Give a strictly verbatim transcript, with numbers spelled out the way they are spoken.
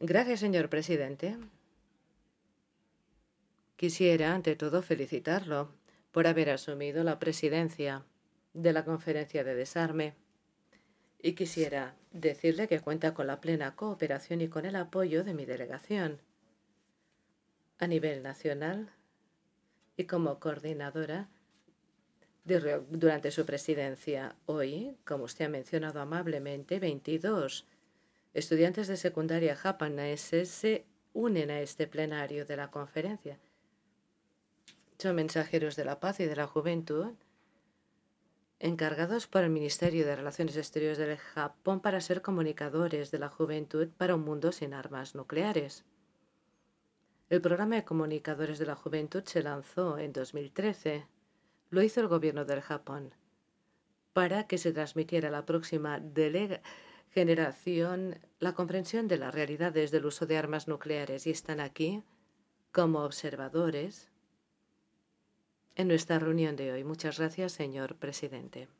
Gracias, señor presidente. Quisiera, ante todo, felicitarlo por haber asumido la presidencia de la Conferencia de Desarme y quisiera decirle que cuenta con la plena cooperación y con el apoyo de mi delegación a nivel nacional y como coordinadora de, durante su presidencia. Hoy, como usted ha mencionado amablemente, veintidós estudiantes de secundaria japoneses se unen a este plenario de la conferencia. Son mensajeros de la paz y de la juventud encargados por el Ministerio de Relaciones Exteriores del Japón para ser comunicadores de la juventud para un mundo sin armas nucleares. El programa de comunicadores de la juventud se lanzó en dos mil trece. Lo hizo el gobierno del Japón para que se transmitiera a la próxima generación la comprensión de las realidades del uso de armas nucleares y están aquí como observadores en nuestra reunión de hoy. Muchas gracias, señor presidente.